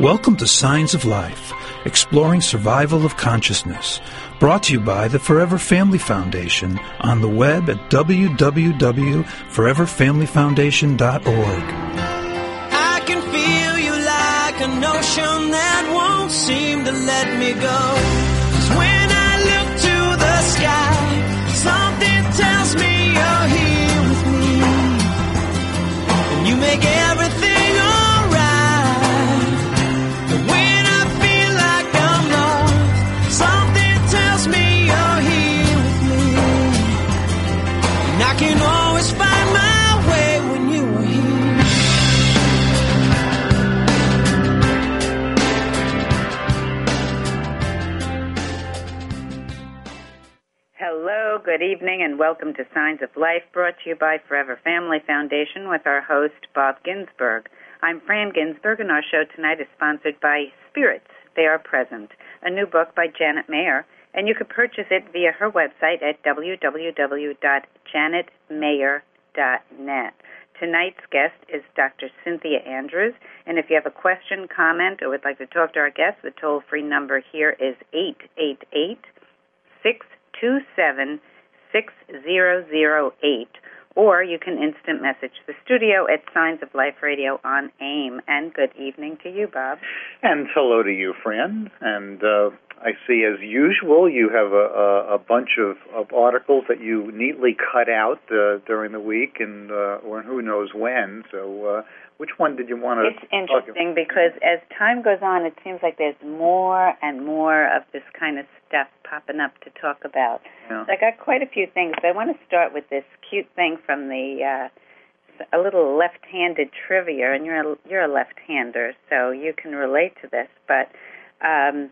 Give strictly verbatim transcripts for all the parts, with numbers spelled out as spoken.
Welcome to Signs of Life, exploring survival of consciousness, brought to you by the Forever Family Foundation on the web at w w w dot forever family foundation dot org. I can feel you like an ocean that won't seem to let me go. 'Cause when I look to the sky, something tells me you're here with me, and you make everything alright. But when I feel like I'm lost, something tells me you're here with me, and I can always find my way when you are here. Hello, good evening, and welcome to Signs of Life, brought to you by Forever Family Foundation with our host, Bob Ginsberg. I'm Fran Ginsberg, and our show tonight is sponsored by Spirits, They Are Present, a new book by Janet Mayer, and you can purchase it via her website at w w w dot janet mayer dot net. Tonight's guest is Doctor Cynthia Andrews, and if you have a question, comment, or would like to talk to our guest, the toll-free number here is eight eight eight, six two seven, six zero zero eight, or you can instant message the studio at Signs of Life Radio on AIM. And good evening to you, Bob. And hello to you, Fran. And uh, I see, as usual, you have a, a, a bunch of, of articles that you neatly cut out uh, during the week, and uh, or who knows when. So uh, which one did you want to It's interesting because as time goes on, it seems like there's more and more of this kind of stuff popping up to talk about. Yeah. So I got quite a few things. I want to start with this cute thing from the uh, a little left-handed trivia, and you're a, you're a left-hander, so you can relate to this. But um,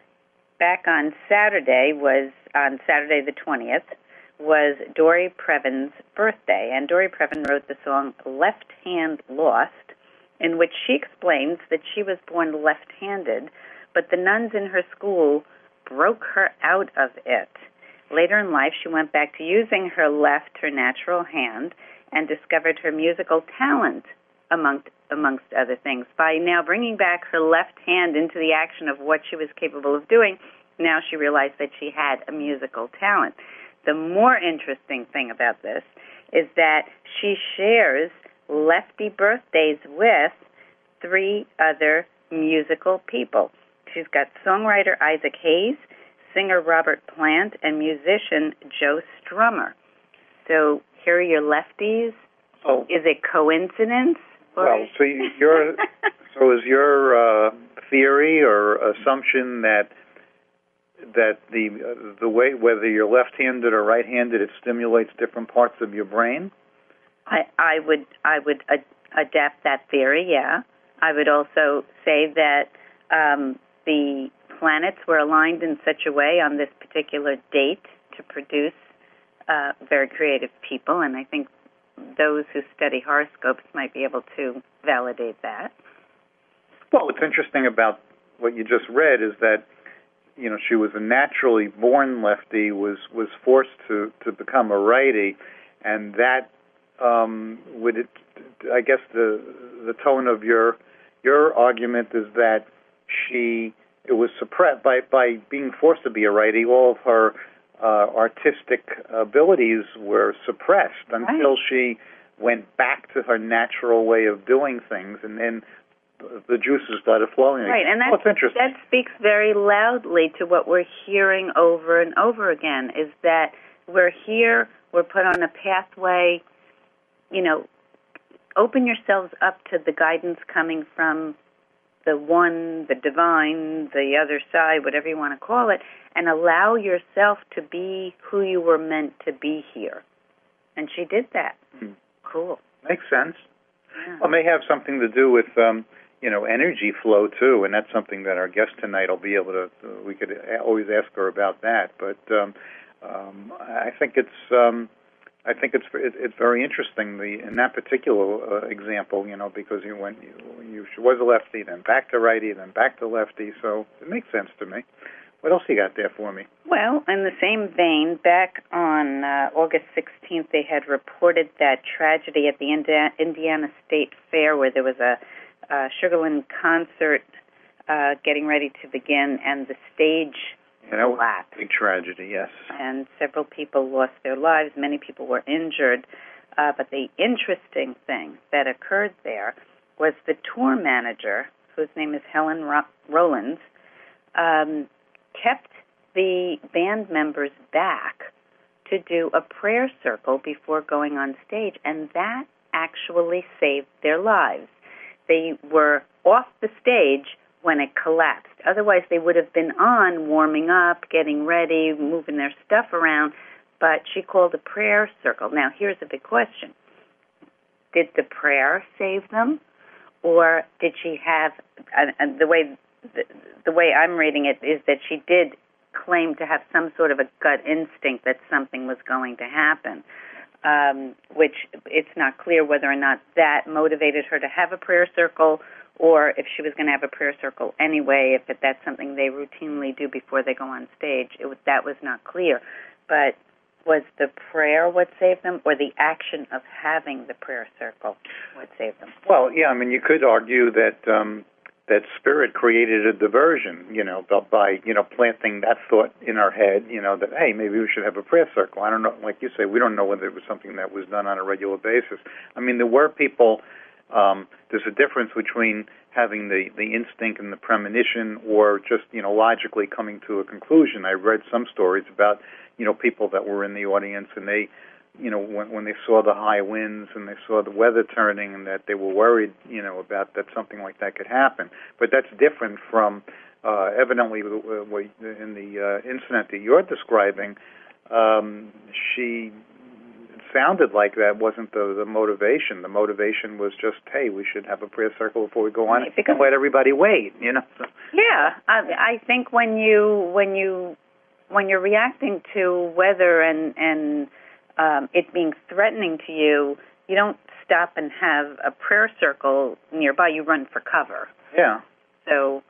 back on Saturday was on Saturday the twentieth was Dory Previn's birthday, and Dory Previn wrote the song "Left Hand Lost," in which she explains that she was born left-handed, but the nuns in her school broke her out of it. Later in life, she went back to using her left, her natural hand, and discovered her musical talent, amongst, amongst other things. By now bringing back her left hand into the action of what she was capable of doing, now she realized that she had a musical talent. The more interesting thing about this is that she shares lefty birthdays with three other musical people. She's got songwriter Isaac Hayes, singer Robert Plant, and musician Joe Strummer. So here are your lefties. Oh. Is it coincidence? Well, so your so is your uh, theory or assumption that that the uh, the way, whether you're left-handed or right-handed, it stimulates different parts of your brain? I, I would I would ad- adapt that theory. Yeah, I would also say that um, the planets were aligned in such a way on this particular date to produce uh, very creative people, and I think those who study horoscopes might be able to validate that. Well, what's interesting about what you just read is that, you know, she was a naturally born lefty, was, was forced to, to become a righty, and that um, would, it, I guess the the tone of your your argument is that she it was suppressed by by being forced to be a righty. All of her uh, artistic abilities were suppressed until right. she went back to her natural way of doing things, and then the juices started flowing. Right, and What's interesting. that speaks very loudly to what we're hearing over and over again, is that we're here, we're put on a pathway, you know, open yourselves up to the guidance coming from the one, the divine, the other side, whatever you want to call it, and allow yourself to be who you were meant to be here. And she did that. Mm. Cool. Makes sense. Yeah. Well, it may have something to do with, um, you know, energy flow, too, and that's something that our guest tonight will be able to, uh, we could always ask her about that. But um, um, I think it's... Um, I think it's it's very interesting the in that particular uh, example, you know, because you went you, you she was a lefty, then back to righty, then back to lefty, so it makes sense to me. What else you got there for me? Well, in the same vein, back on uh, August sixteenth, they had reported that tragedy at the Indi- Indiana State Fair where there was a, a Sugarland concert uh, getting ready to begin, and the stage You know, collapsed. big tragedy, yes. And several people lost their lives. Many people were injured. Uh, but the interesting thing that occurred there was the tour manager, whose name is Helen Ro- Rollins, um, kept the band members back to do a prayer circle before going on stage, and that actually saved their lives. They were off the stage when it collapsed. Otherwise, they would have been on, warming up, getting ready, moving their stuff around, but she called a prayer circle. Now, here's a big question. Did the prayer save them, or did she have, and uh, the way the, the way I'm reading it is that she did claim to have some sort of a gut instinct that something was going to happen, um, which it's not clear whether or not that motivated her to have a prayer circle, or if she was going to have a prayer circle anyway, if that's something they routinely do before they go on stage. It was, that was not clear. But was the prayer what saved them, or the action of having the prayer circle what saved them? Well, yeah, I mean, you could argue that um, that Spirit created a diversion, you know, by, you know, planting that thought in our head, you know, that, hey, maybe we should have a prayer circle. I don't know, like you say, we don't know whether it was something that was done on a regular basis. I mean, there were people, um, there's a difference between having the, the instinct and the premonition or just, you know, logically coming to a conclusion. I read some stories about, you know, people that were in the audience, and they, you know, when, when they saw the high winds and they saw the weather turning, and that they were worried, you know, about that something like that could happen. But that's different from, uh, evidently, in the uh, incident that you're describing, um, she sounded like that wasn't the, the motivation. The motivation was just, hey, we should have a prayer circle before we go on, Right, because, and let everybody wait, you know. Yeah, I, I think when you when you when you're reacting to weather and and um, it being threatening to you, you don't stop and have a prayer circle nearby. You run for cover. Yeah. So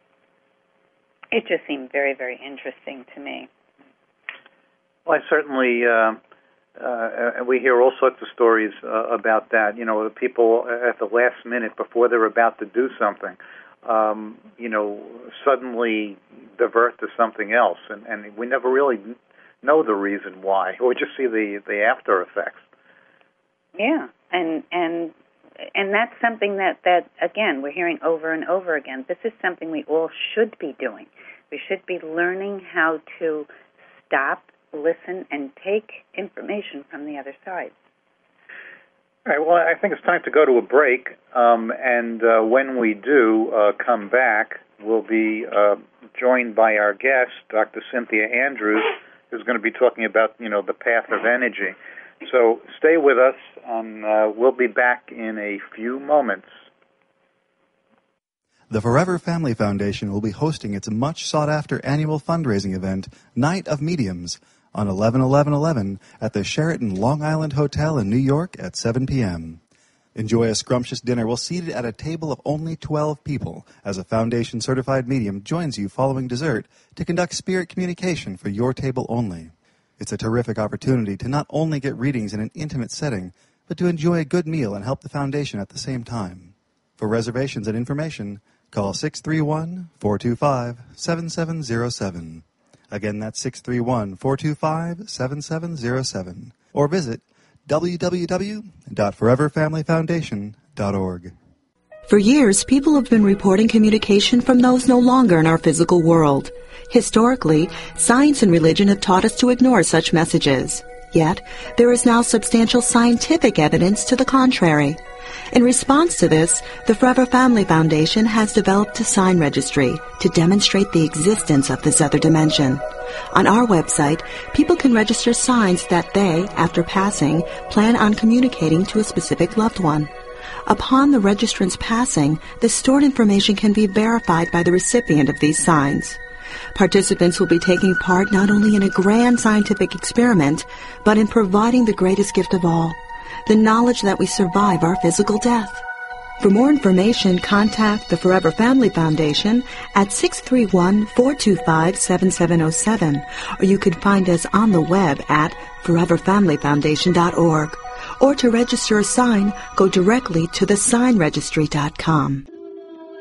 it just seemed very, very interesting to me. Well, I certainly, uh, uh, we hear all sorts of stories uh, about that. You know, people at the last minute before they're about to do something, um, you know, suddenly divert to something else, and, and we never really know the reason why, or just see the, the after effects. Yeah, and and and that's something that, that, again, we're hearing over and over again. This is something we all should be doing. We should be learning how to stop, listen, and take information from the other side. All right, well, I think it's time to go to a break, um, and uh, when we do uh, come back, we'll be uh, joined by our guest, Doctor Cynthia Andrews, who's going to be talking about, you know, the path of energy. So stay with us, and uh, we'll be back in a few moments. The Forever Family Foundation will be hosting its much-sought-after annual fundraising event, Night of Mediums, on eleven eleven eleven at the Sheraton Long Island Hotel in New York at seven p.m. Enjoy a scrumptious dinner while seated at a table of only twelve people as a Foundation-certified medium joins you following dessert to conduct spirit communication for your table only. It's a terrific opportunity to not only get readings in an intimate setting, but to enjoy a good meal and help the Foundation at the same time. For reservations and information, call six three one, four two five, seven seven zero seven. Again, that's six three one, four two five, seven seven zero seven. Or visit w w w dot forever family foundation dot org. For years, people have been reporting communication from those no longer in our physical world. Historically, science and religion have taught us to ignore such messages. Yet, there is now substantial scientific evidence to the contrary. In response to this, the Forever Family Foundation has developed a sign registry to demonstrate the existence of this other dimension. On our website, people can register signs that they, after passing, plan on communicating to a specific loved one. Upon the registrant's passing, the stored information can be verified by the recipient of these signs. Participants will be taking part not only in a grand scientific experiment, but in providing the greatest gift of all, the knowledge that we survive our physical death. For more information, contact the Forever Family Foundation at six three one, four two five, seven seven zero seven, or you can find us on the web at forever family foundation dot org. Or to register a sign, go directly to the sign registry dot com.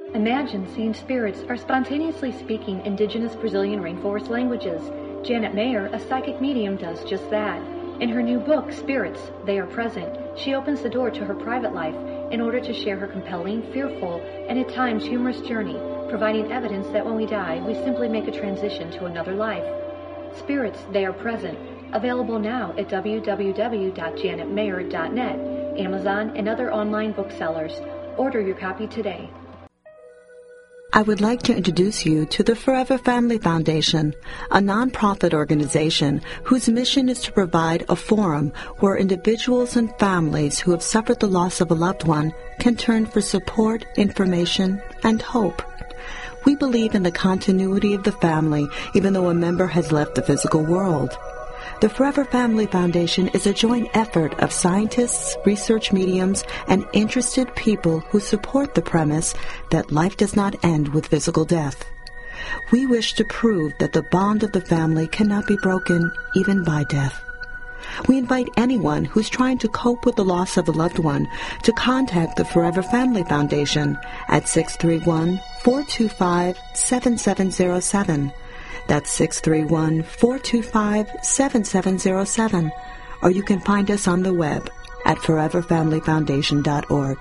Imagine seeing spirits or spontaneously speaking indigenous Brazilian rainforest languages. Janet Mayer, a psychic medium, does just that. In her new book, Spirits, They Are Present, she opens the door to her private life in order to share her compelling, fearful, and at times humorous journey, providing evidence that when we die, we simply make a transition to another life. Spirits, They Are Present, available now at w w w dot janet mayer dot net, Amazon, and other online booksellers. Order your copy today. I would like to introduce you to the Forever Family Foundation, a nonprofit organization whose mission is to provide a forum where individuals and families who have suffered the loss of a loved one can turn for support, information, and hope. We believe in the continuity of the family even though a member has left the physical world. The Forever Family Foundation is a joint effort of scientists, research mediums, and interested people who support the premise that life does not end with physical death. We wish to prove that the bond of the family cannot be broken even by death. We invite anyone who's trying to cope with the loss of a loved one to contact the Forever Family Foundation at six three one, four two five, seven seven zero seven. That's six three one, four two five, seven seven zero seven. Or you can find us on the web at forever family foundation dot org.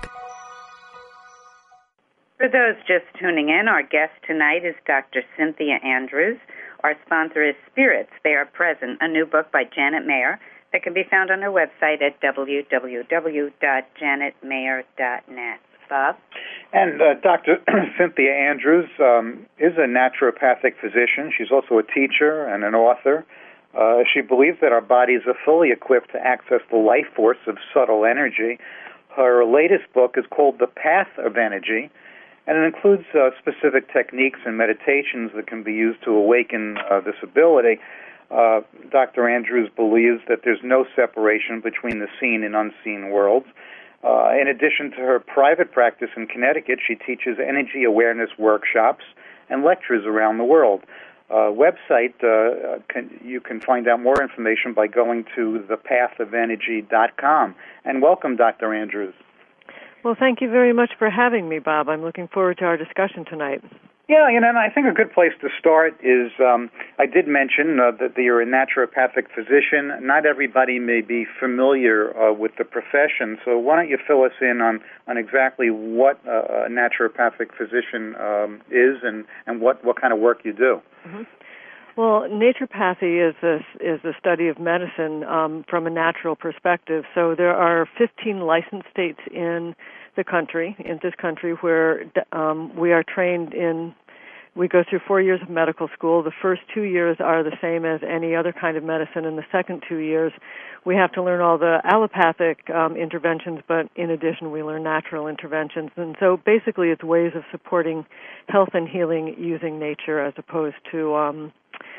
For those just tuning in, our guest tonight is Doctor Cynthia Andrews. Our sponsor is Spirits, They Are Present, a new book by Janet Mayer that can be found on her website at w w w dot janet mayer dot net. Bob? And uh, Doctor Cynthia Andrews um, is a naturopathic physician. She's also a teacher and an author. Uh, she believes that our bodies are fully equipped to access the life force of subtle energy. Her latest book is called The Path of Energy, and it includes uh, specific techniques and meditations that can be used to awaken uh, this ability. Uh, Doctor Andrews believes that there's no separation between the seen and unseen worlds. Uh, in addition to her private practice in Connecticut, she teaches energy awareness workshops and lectures around the world. Uh, website, uh, can, you can find out more information by going to the path of energy dot com. And welcome, Doctor Andrews. Well, thank you very much for having me, Bob. I'm looking forward to our discussion tonight. Yeah, you know, and I think a good place to start is, um, I did mention uh, that you're a naturopathic physician. Not everybody may be familiar uh, with the profession, so why don't you fill us in on, on exactly what uh, a naturopathic physician um, is and, and what, what kind of work you do? Mm-hmm. Well, naturopathy is a, is the study of medicine um, from a natural perspective. So there are fifteen licensed states in the country, in this country, where um, we are trained in, we go through four years of medical school. The first two years are the same as any other kind of medicine. In the second two years, we have to learn all the allopathic um, interventions, but in addition, we learn natural interventions. And so basically, it's ways of supporting health and healing using nature as opposed to um,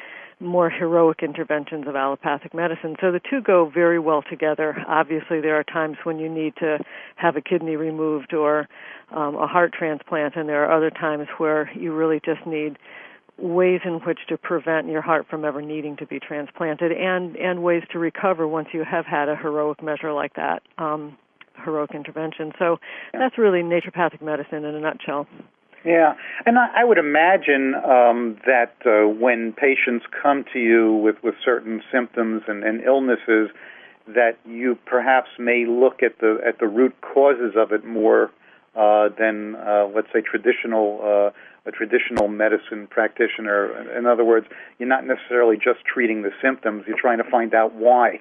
more heroic interventions of allopathic medicine. So the two go very well together. Obviously, there are times when you need to have a kidney removed or um, a heart transplant, and there are other times where you really just need ways in which to prevent your heart from ever needing to be transplanted, and, and ways to recover once you have had a heroic measure like that, um, heroic intervention. So that's really naturopathic medicine in a nutshell. Yeah, and I, I would imagine um, that uh, when patients come to you with, with certain symptoms and, and illnesses, that you perhaps may look at the at the root causes of it more uh, than, uh, let's say, traditional uh, a traditional medicine practitioner. In other words, you're not necessarily just treating the symptoms; you're trying to find out why.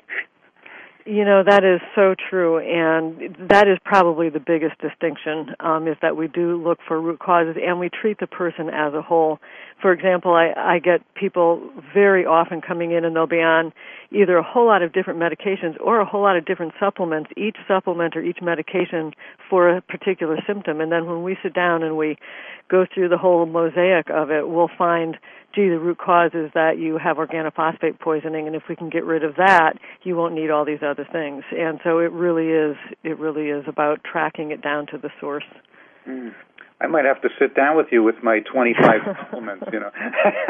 You know, that is so true, and that is probably the biggest distinction, um, is that we do look for root causes, and we treat the person as a whole. For example, I, I get people very often coming in, and they'll be on either a whole lot of different medications or a whole lot of different supplements, each supplement or each medication for a particular symptom. And then when we sit down and we go through the whole mosaic of it, we'll find, gee, the root cause is that you have organophosphate poisoning, and if we can get rid of that, you won't need all these other things. And so it really is, it really is about tracking it down to the source. Mm. I might have to sit down with you with my twenty-five supplements, you know.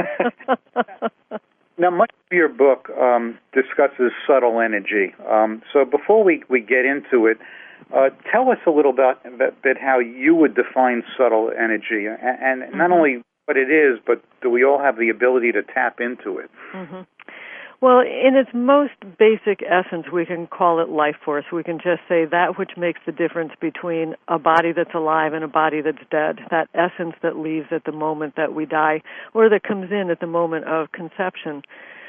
Now, much of your book um, discusses subtle energy. Um, so before we, we get into it, Uh, tell us a little about, about bit how you would define subtle energy, and, and mm-hmm. not only what it is, but do we all have the ability to tap into it? Mm-hmm. Well, in its most basic essence, we can call it life force. We can just say that which makes the difference between a body that's alive and a body that's dead, that essence that leaves at the moment that we die, or that comes in at the moment of conception.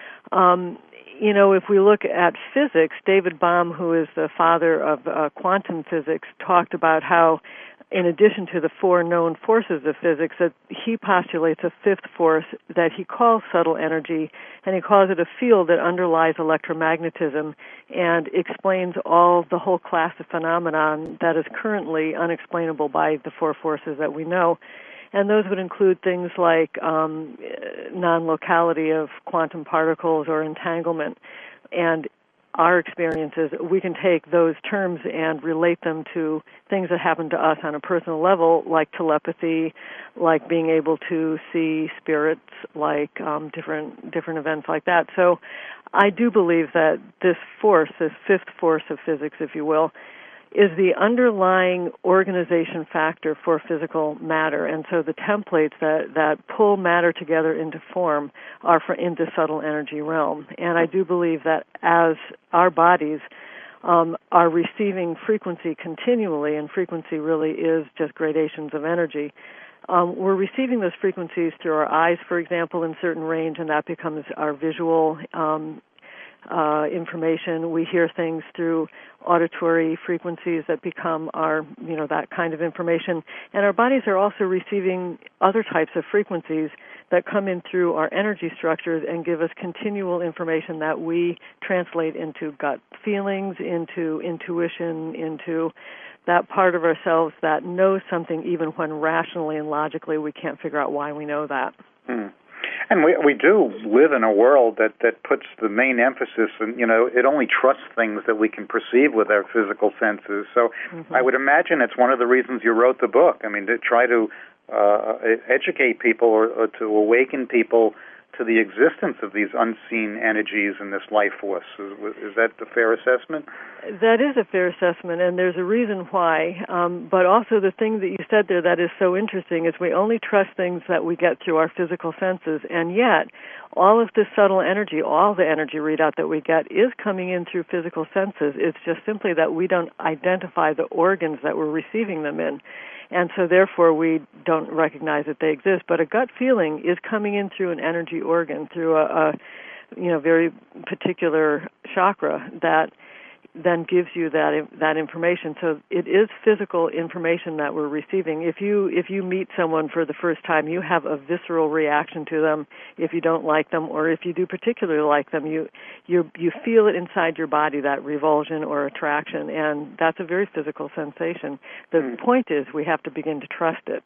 Um, you know, if we look at physics, David Bohm, who is the father of uh, quantum physics, talked about how, in addition to the four known forces of physics, that he postulates a fifth force that he calls subtle energy, and he calls it a field that underlies electromagnetism and explains all the whole class of phenomenon that is currently unexplainable by the four forces that we know. And those would include things like um, non-locality of quantum particles or entanglement. And our experiences, we can take those terms and relate them to things that happen to us on a personal level, like telepathy, like being able to see spirits, like um, different different events like that. So I do believe that this force, this fifth force of physics, if you will, is the underlying organization factor for physical matter. And so the templates that, that pull matter together into form are for in the subtle energy realm. And I do believe that as our bodies um, are receiving frequency continually, and frequency really is just gradations of energy, um, we're receiving those frequencies through our eyes, for example, in certain range, and that becomes our visual um Uh, information. We hear things through auditory frequencies that become our, you know, that kind of information. And our bodies are also receiving other types of frequencies that come in through our energy structures and give us continual information that we translate into gut feelings, into intuition, into that part of ourselves that knows something even when rationally and logically we can't figure out why we know that. Mm. And we we do live in a world that, that puts the main emphasis, and you know, it only trusts things that we can perceive with our physical senses. So mm-hmm. I would imagine it's one of the reasons you wrote the book. I mean, to try to uh, educate people or, or to awaken people to the existence of these unseen energies and this life force. Is, is that a fair assessment? That is a fair assessment, and there's a reason why. Um, but also the thing that you said there that is so interesting is we only trust things that we get through our physical senses, and yet all of this subtle energy, all the energy readout that we get is coming in through physical senses. It's just simply that we don't identify the organs that we're receiving them in. And so therefore we don't recognize that they exist. But a gut feeling is coming in through an energy organ, through a, a you know, very particular chakra that then gives you that that information. So it is physical information that we're receiving. If you if you meet someone for the first time, you have a visceral reaction to them if you don't like them, or if you do particularly like them, you you you feel it inside your body, that revulsion or attraction, and that's a very physical sensation. The mm. point is we have to begin to trust it.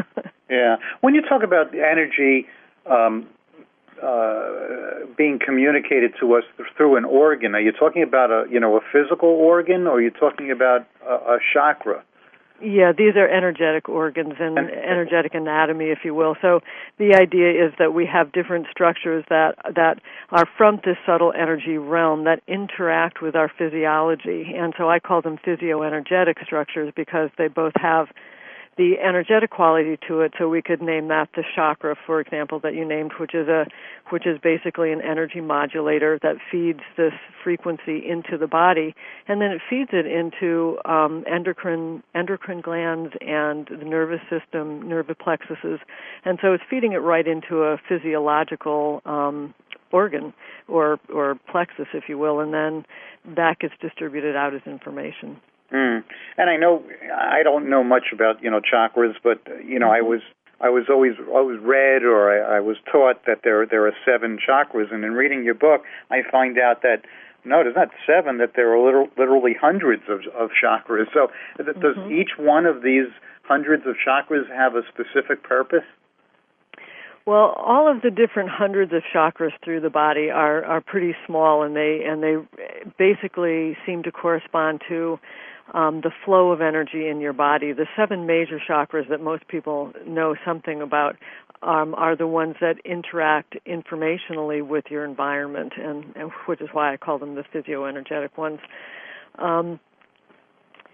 Yeah. When you talk about energy um Uh, being communicated to us through an organ, are you talking about a you know a physical organ, or are you talking about a, a chakra? Yeah, these are energetic organs and energetic anatomy, if you will. So the idea is that we have different structures that that are from this subtle energy realm that interact with our physiology, and so I call them physio-energetic structures because they both have the energetic quality to it. So we could name that the chakra, for example, that you named, which is a which is basically an energy modulator that feeds this frequency into the body, and then it feeds it into um, endocrine endocrine glands and the nervous system, nervous plexuses, and so it's feeding it right into a physiological um, organ or or plexus, if you will, and then that gets distributed out as information. Mm. And I know I don't know much about you know chakras, but you know I was I was always always read or I, I was taught that there there are seven chakras, and in reading your book, I find out that no, there's not seven; that there are literal, literally hundreds of, of chakras. So, mm-hmm. does each one of these hundreds of chakras have a specific purpose? Well, all of the different hundreds of chakras through the body are are pretty small, and they and they basically seem to correspond to Um, the flow of energy in your body. The seven major chakras that most people know something about um, are the ones that interact informationally with your environment, and, and which is why I call them the physio-energetic ones. Um,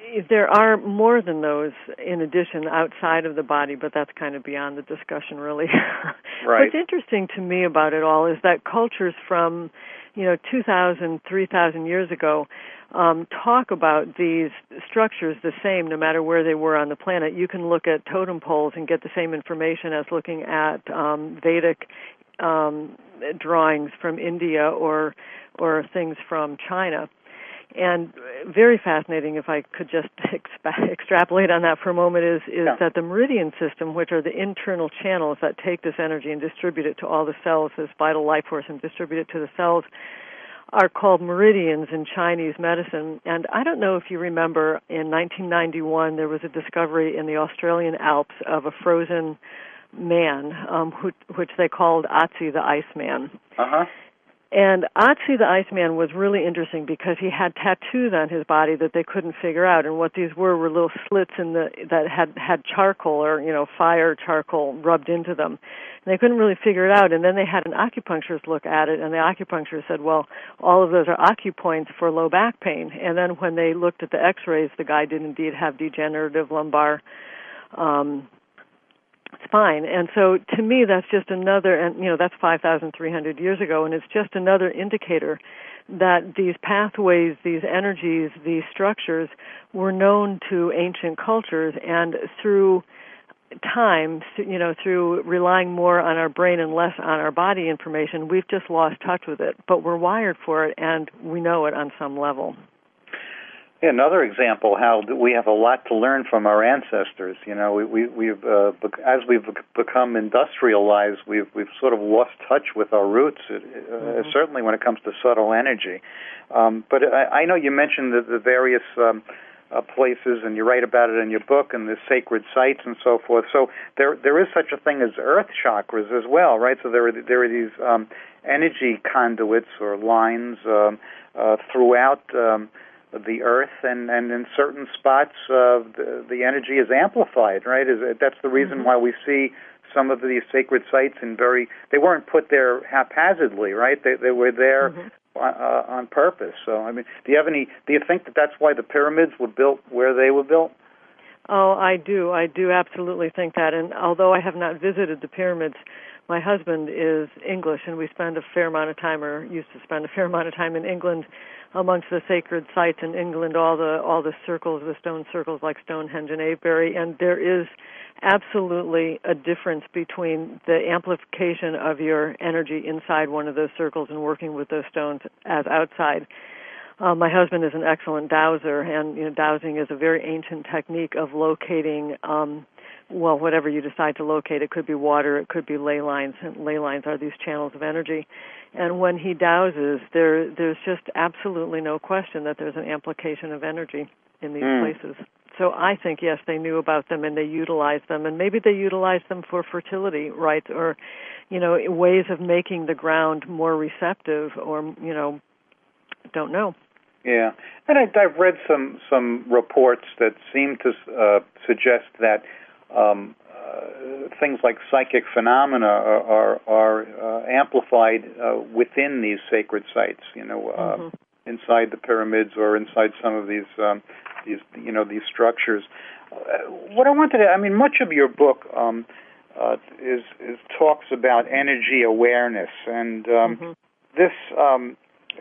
there are more than those in addition outside of the body, but that's kind of beyond the discussion, really. Right. What's interesting to me about it all is that cultures from, you know, two thousand, three thousand years ago um, talk about these structures the same no matter where they were on the planet. You can look at totem poles and get the same information as looking at um, Vedic um, drawings from India or or things from China. And very fascinating, if I could just expa- extrapolate on that for a moment, is, is yeah. that the meridian system, which are the internal channels that take this energy and distribute it to all the cells, this vital life force, and distribute it to the cells, are called meridians in Chinese medicine. And I don't know if you remember, in nineteen ninety-one, there was a discovery in the Australian Alps of a frozen man, um, who, which they called Otzi the Iceman. Uh-huh. And Otzi the Iceman was really interesting because he had tattoos on his body that they couldn't figure out, and what these were were little slits in the that had had charcoal or you know fire charcoal rubbed into them. And they couldn't really figure it out, and then they had an acupuncturist look at it, and the acupuncturist said, well, all of those are acupoints for low back pain. And then when they looked at the x-rays, the guy did indeed have degenerative lumbar um spine. And so to me, that's just another, and you know, that's five thousand three hundred years ago, and it's just another indicator that these pathways, these energies, these structures were known to ancient cultures, and through time, you know, through relying more on our brain and less on our body information, we've just lost touch with it. But we're wired for it, and we know it on some level. Another example how we have a lot to learn from our ancestors. You know, we, we, we've uh, as we've become industrialized, we've we've sort of lost touch with our roots. Uh, mm-hmm. Certainly, when it comes to subtle energy. Um, but I, I know you mentioned the, the various um, uh, places, and you write about it in your book, and the sacred sites and so forth. So there there is such a thing as earth chakras as well, right? So there are there are these um, energy conduits or lines um, uh, throughout. Um, the earth, and, and in certain spots uh, the, the energy is amplified, right? Is it, that's the reason mm-hmm. why we see some of these sacred sites in very, they weren't put there haphazardly, right? They they were there mm-hmm. on, uh, on purpose. So, I mean, do you have any, do you think that that's why the pyramids were built where they were built? Oh, I do. I do absolutely think that. And although I have not visited the pyramids, my husband is English, and we spend a fair amount of time, or used to spend a fair amount of time in England, amongst the sacred sites in England, all the all the circles, the stone circles like Stonehenge and Avebury, and there is absolutely a difference between the amplification of your energy inside one of those circles and working with those stones as outside. Uh, my husband is an excellent dowser, and you know, dowsing is a very ancient technique of locating, um, well, whatever you decide to locate. It could be water, it could be ley lines, and ley lines are these channels of energy. And when he dowses, there, there's just absolutely no question that there's an amplification of energy in these mm. places. So I think, yes, they knew about them and they utilized them, and maybe they utilized them for fertility rites or, you know, ways of making the ground more receptive, or, you know, don't know. Yeah, and I, I've read some, some reports that seem to uh, suggest that um, uh, things like psychic phenomena are are, are uh, amplified uh, within these sacred sites. You know, uh, mm-hmm. inside the pyramids or inside some of these um, these you know these structures. Uh, what I wanted to, I mean, much of your book um, uh, is is talks about energy awareness, and um, mm-hmm. this. Um,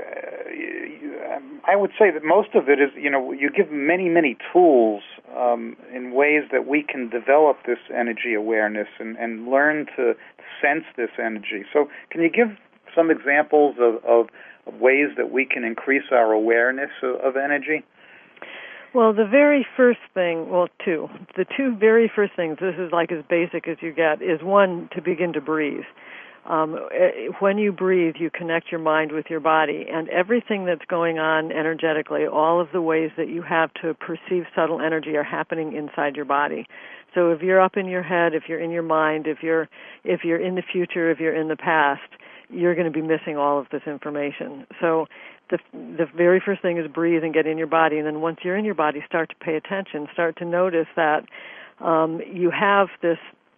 Uh, I would say that most of it is, you know, you give many, many tools um, in ways that we can develop this energy awareness and, and learn to sense this energy. So can you give some examples of, of, of ways that we can increase our awareness of, of energy? Well, the very first thing, well, two. The two very first things, this is like as basic as you get, is one, to begin to breathe. Um, when you breathe, you connect your mind with your body, and everything that's going on energetically, all of the ways that you have to perceive subtle energy are happening inside your body. So if you're up in your head, if you're in your mind, if you're if you're in the future, if you're in the past, you're going to be missing all of this information. So the the very first thing is breathe and get in your body, and then once you're in your body, start to pay attention, start to notice that um, you have this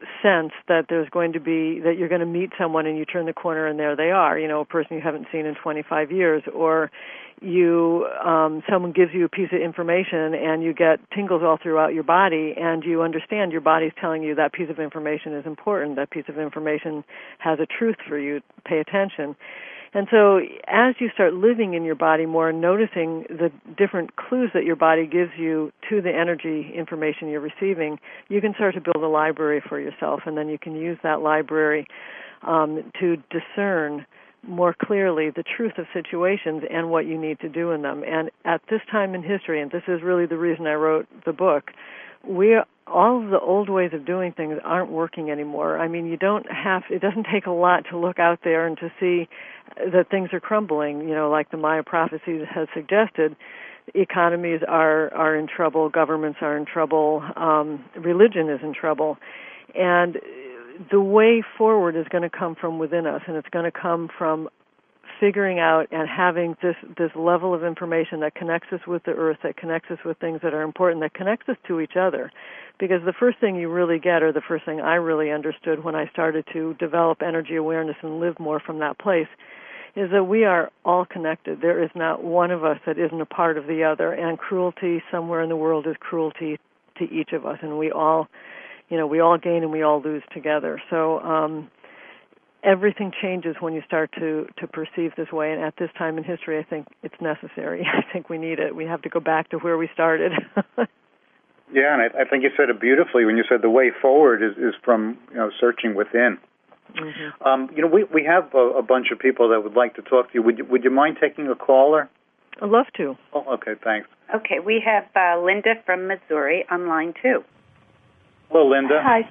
sense that there's going to be, that you're going to meet someone and you turn the corner and there they are, you know, a person you haven't seen in twenty-five years, or you, um, someone gives you a piece of information and you get tingles all throughout your body, and you understand your body's telling you that piece of information is important, that piece of information has a truth for you, pay attention. And so as you start living in your body more and noticing the different clues that your body gives you to the energy information you're receiving, you can start to build a library for yourself, and then you can use that library um, to discern more clearly the truth of situations and what you need to do in them. And at this time in history, and this is really the reason I wrote the book, we all of the old ways of doing things aren't working anymore. I mean, you don't have, it doesn't take a lot to look out there and to see that things are crumbling, you know, like the Maya prophecy has suggested. Economies are, are in trouble, governments are in trouble, um, religion is in trouble. And the way forward is going to come from within us, and it's going to come from figuring out and having this, this level of information that connects us with the earth, that connects us with things that are important, that connects us to each other. Because the first thing you really get, or the first thing I really understood when I started to develop energy awareness and live more from that place, is that we are all connected. There is not one of us that isn't a part of the other, and cruelty somewhere in the world is cruelty to each of us, and we all, you know, we all gain and we all lose together. So um, everything changes when you start to, to perceive this way, and at this time in history, I think it's necessary. I think we need it. We have to go back to where we started. Yeah, and I, I think you said it beautifully when you said the way forward is, is from, you know, searching within. Mm-hmm. Um, you know, we we have a, a bunch of people that would like to talk to you. Would you, would you mind taking a caller? I'd love to. Oh, okay, thanks. Okay, we have uh, Linda from Missouri on line two. Hello, Linda. Hi.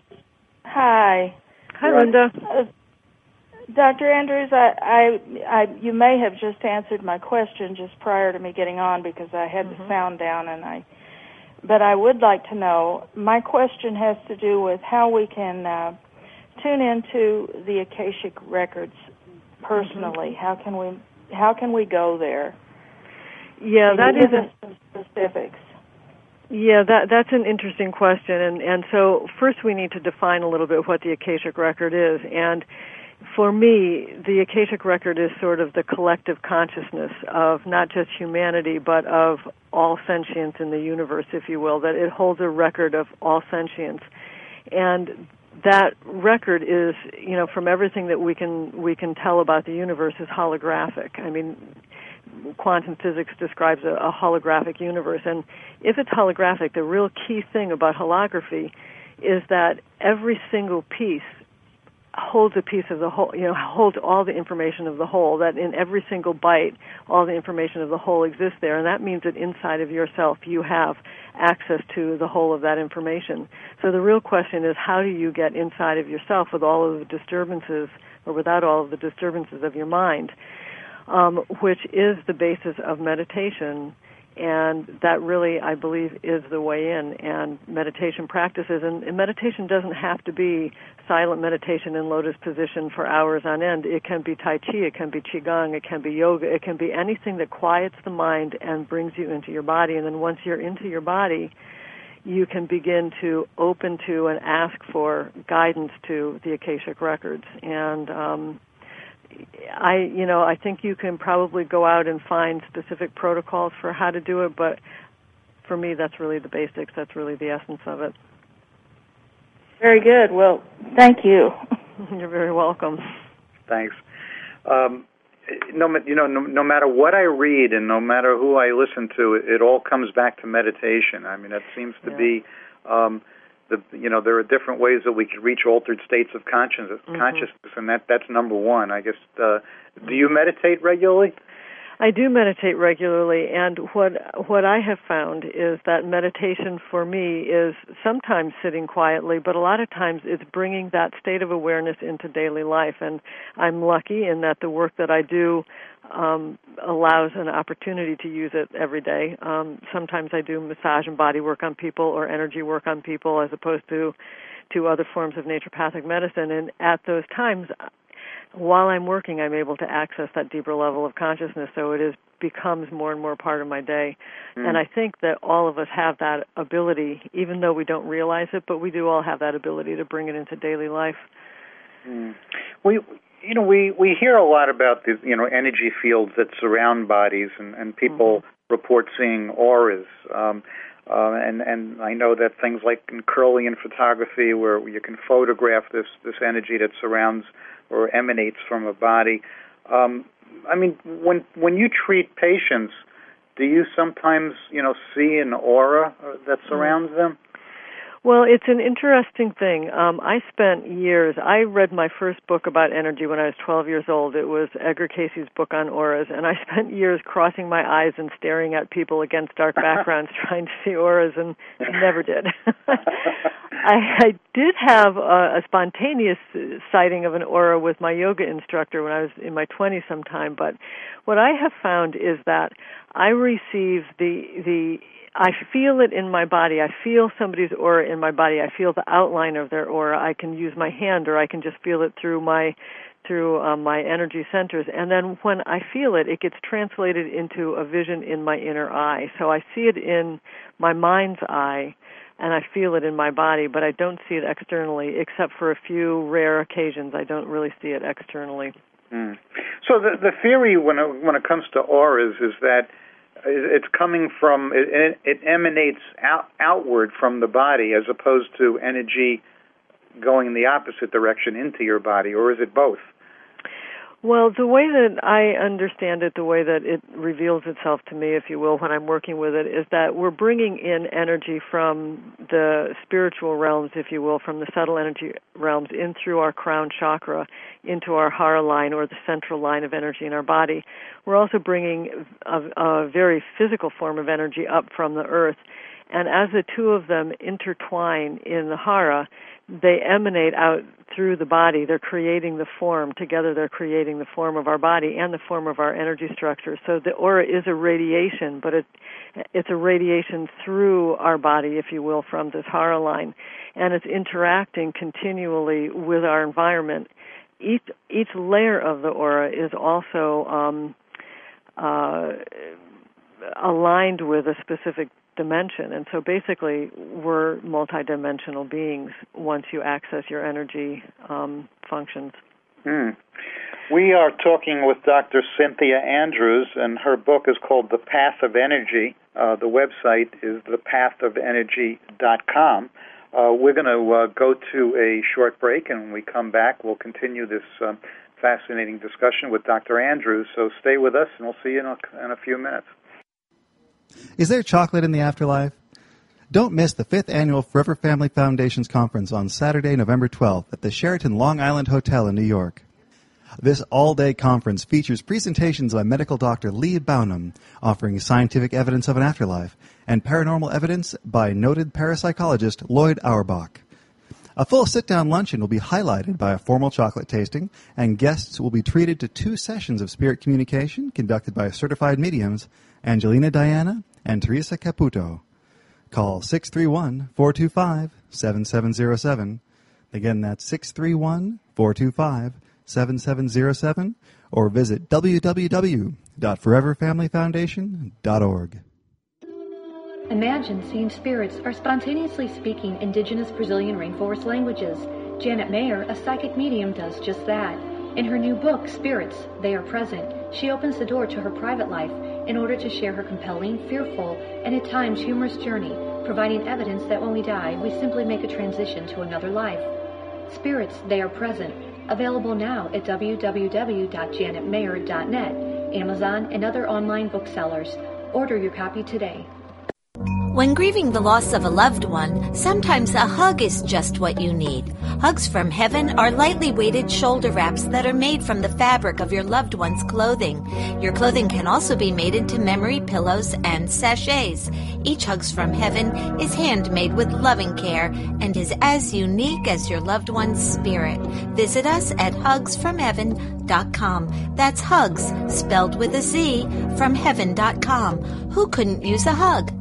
Hi. Hi, right. Linda. Uh, Doctor Andrews, I, I, I, you may have just answered my question just prior to me getting on because I had mm-hmm. the sound down, and I. But I would like to know. My question has to do with how we can uh, tune into the Akashic records personally. Mm-hmm. How can we? How can we go there? Yeah, that is some specifics. Yeah, that that's an interesting question, and and so first we need to define a little bit what the Akashic record is. And for me, the Akashic record is sort of the collective consciousness of not just humanity, but of all sentience in the universe, if you will, that it holds a record of all sentience. And that record is, you know, from everything that we can we can tell about the universe, is holographic. I mean, quantum physics describes a, a holographic universe. And if it's holographic, the real key thing about holography is that every single piece holds a piece of the whole, you know, holds all the information of the whole, that in every single byte, all the information of the whole exists there, and that means that inside of yourself you have access to the whole of that information. So the real question is, how do you get inside of yourself with all of the disturbances, or without all of the disturbances of your mind, um, which is the basis of meditation. And that really, I believe, is the way in, and meditation practices. And, and meditation doesn't have to be silent meditation in lotus position for hours on end. It can be Tai Chi, it can be Qigong, it can be yoga, it can be anything that quiets the mind and brings you into your body. And then once you're into your body, you can begin to open to and ask for guidance to the Akashic records. And um I, you know, I think you can probably go out and find specific protocols for how to do it, but for me, that's really the basics. That's really the essence of it. Very good. Well, thank you. You're very welcome. Thanks. Um, no, you know, no, no matter what I read and no matter who I listen to, it, it all comes back to meditation. I mean, that seems to yeah. be. Um, The, you know, there are different ways that we can reach altered states of consciousness, mm-hmm. consciousness, and that, that's number one. I guess, uh, do you meditate regularly? I do meditate regularly, and what what I have found is that meditation for me is sometimes sitting quietly, but a lot of times it's bringing that state of awareness into daily life. And I'm lucky in that the work that I do um, allows an opportunity to use it every day. Um, sometimes I do massage and body work on people, or energy work on people, as opposed to to other forms of naturopathic medicine. And at those times, while I'm working, I'm able to access that deeper level of consciousness. So it is becomes more and more part of my day. Mm. And I think that all of us have that ability, even though we don't realize it, but we do all have that ability to bring it into daily life. Mm. We, you know, we, we hear a lot about the, you know, energy fields that surround bodies, and, and people mm-hmm. report seeing auras. Um, uh, and, and I know that things like in Kirlian photography, where you can photograph this, this energy that surrounds or emanates from a body. Um, I mean, when when you treat patients, do you sometimes, you know, see an aura that surrounds mm-hmm. them? Well, it's an interesting thing. Um, I spent years, I read my first book about energy when I was twelve years old. It was Edgar Cayce's book on auras, and I spent years crossing my eyes and staring at people against dark backgrounds trying to see auras, and never did. I, I did have a, a spontaneous sighting of an aura with my yoga instructor when I was in my twenties sometime, but what I have found is that I receive the the I feel it in my body. I feel somebody's aura in my body. I feel the outline of their aura. I can use my hand, or I can just feel it through my through um, my energy centers. And then when I feel it, it gets translated into a vision in my inner eye. So I see it in my mind's eye, and I feel it in my body, but I don't see it externally, except for a few rare occasions. I don't really see it externally. Mm. So the the theory when it, when it comes to auras is that it's coming from, it, it emanates out, outward from the body as opposed to energy going in the opposite direction into your body, or is it both? Well, the way that I understand it, the way that it reveals itself to me, if you will, when I'm working with it, is that we're bringing in energy from the spiritual realms, if you will, from the subtle energy realms in through our crown chakra into our hara line, or the central line of energy in our body. We're also bringing a, a very physical form of energy up from the earth. And as the two of them intertwine in the hara, they emanate out through the body. They're creating the form. Together they're creating the form of our body and the form of our energy structure. So the aura is a radiation, but it, it's a radiation through our body, if you will, from this hara line. And it's interacting continually with our environment. Each, each layer of the aura is also um, uh, aligned with a specific dimension. And so basically we're multidimensional beings once you access your energy um, functions. Hmm. We are talking with Doctor Cynthia Andrews, and her book is called The Path of Energy. Uh, the website is the path of energy dot com. Uh, we're going to uh, go to a short break, and when we come back, we'll continue this um, fascinating discussion with Doctor Andrews. So stay with us, and we'll see you in a, in a few minutes. Is there chocolate in the afterlife? Don't miss the fifth Annual Forever Family Foundation's Conference on Saturday, November twelfth at the Sheraton Long Island Hotel in New York. This all-day conference features presentations by medical doctor Lee Bownham, offering scientific evidence of an afterlife, and paranormal evidence by noted parapsychologist Lloyd Auerbach. A full sit-down luncheon will be highlighted by a formal chocolate tasting, and guests will be treated to two sessions of spirit communication conducted by certified mediums, Angelina Diana and Teresa Caputo. Call six three one, four two five, seven seven zero seven. Again, that's six three one, four two five, seven seven zero seven, or visit w w w dot forever family foundation dot org. Imagine seeing spirits are spontaneously speaking indigenous Brazilian rainforest languages. Janet Mayer, a psychic medium, does just that. In her new book, Spirits, They Are Present, she opens the door to her private life in order to share her compelling, fearful, and at times humorous journey, providing evidence that when we die, we simply make a transition to another life. Spirits, They Are Present, available now at w w w dot janet mayer dot net, Amazon, and other online booksellers. Order your copy today. When grieving the loss of a loved one, sometimes a hug is just what you need. Hugs from Heaven are lightly weighted shoulder wraps that are made from the fabric of your loved one's clothing. Your clothing can also be made into memory pillows and sachets. Each Hugs from Heaven is handmade with loving care and is as unique as your loved one's spirit. Visit us at hugs from heaven dot com. That's Hugs, spelled with a Z, from heaven dot com. Who couldn't use a hug?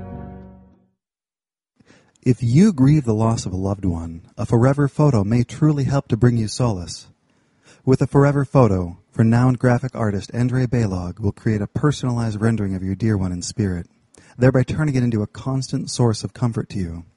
If you grieve the loss of a loved one, a forever photo may truly help to bring you solace. With a Forever Photo, renowned graphic artist Andre Balog will create a personalized rendering of your dear one in spirit, thereby turning it into a constant source of comfort to you.